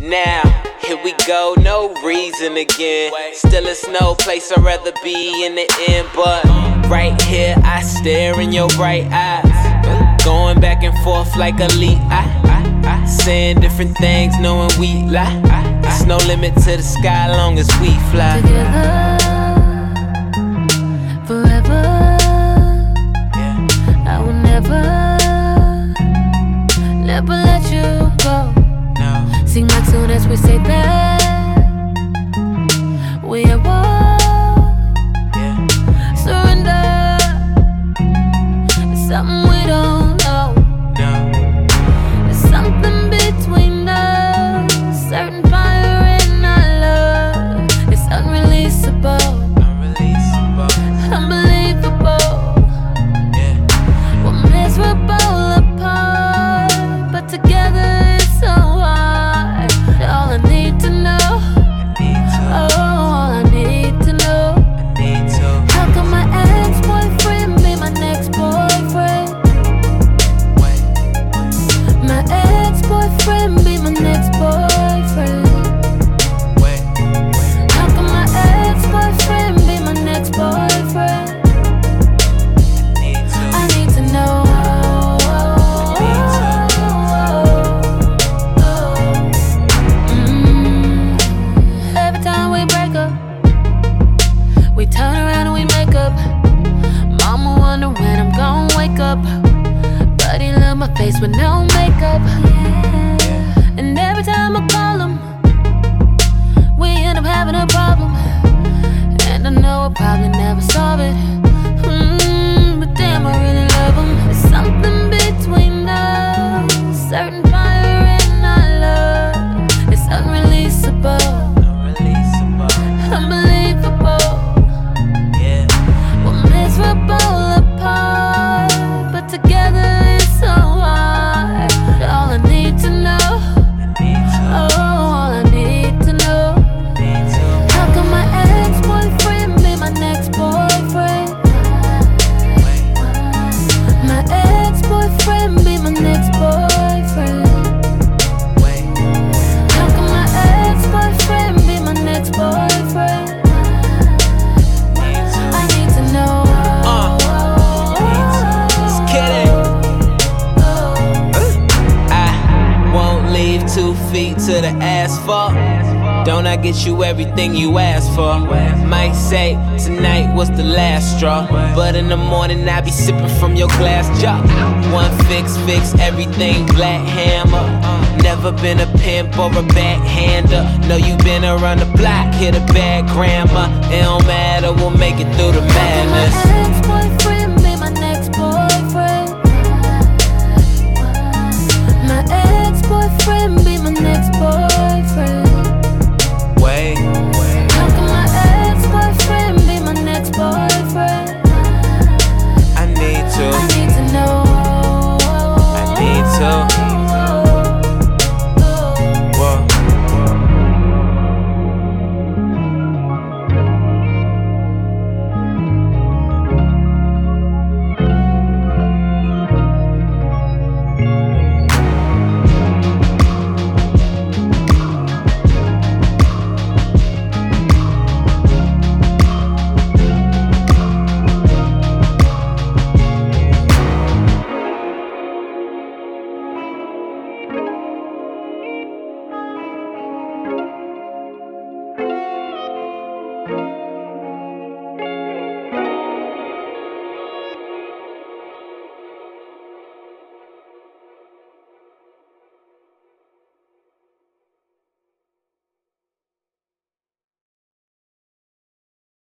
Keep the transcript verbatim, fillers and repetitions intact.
Now, here we go, no reason again. Still it's no place I'd rather be in the end, but right here I stare in your bright eyes, going back and forth like a lead. I, I, I, saying different things, knowing we lie. There's no limit to the sky, long as we fly. Together, forever. Yeah. I will never, never let you go. No. Seem like soon as we say that, we are one. Yeah. Surrender. It's something we don't know. No. There's something between us, certain fire in our love. It's unreleasable, unreleasable, unbelievable. Yeah. We're miserable apart, but together it's so hard. All I need to know, I need to. Oh, all I need to know, I need to. How come my ex-boyfriend be my next boyfriend? Wait, wait. My ex-boyfriend be my next boyfriend. Wait, wait. How come my ex-boyfriend be my next boyfriend? I need to. I need to know. I need to. Mm. Every time we break up, we turn around and we make up. Mama wonder when I'm gonna wake up, but he love my face with no makeup. Yeah. And every time I call him, we end up having a problem, and I know I'll probably never solve it. Mm, but damn, I really love him. There's something between us, certain fire in our love. It's unreleasable, unreleasable, unbelievable. Yeah. We're miserable apart, but together it's so hard. All I need to know, I need to. Oh, all I need to know, I need to. How come my ex-boyfriend be my next boyfriend? My ex-boyfriend be my next boyfriend. How come my ex-boyfriend be my next boyfriend? I need to know. Uh, let's get it. I won't leave two feet to the asphalt. Don't I get you everything you asked for? Might say tonight was the last straw, but in the morning I be sipping from your glass jar. One fix, fix everything, black hammer. Never been a pimp or a backhander. Know you been around the block, hit a bad grandma. It don't matter, we'll make it through the madness.